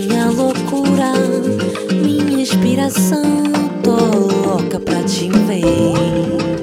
minha loucura, minha inspiração. Tô louca pra te ver.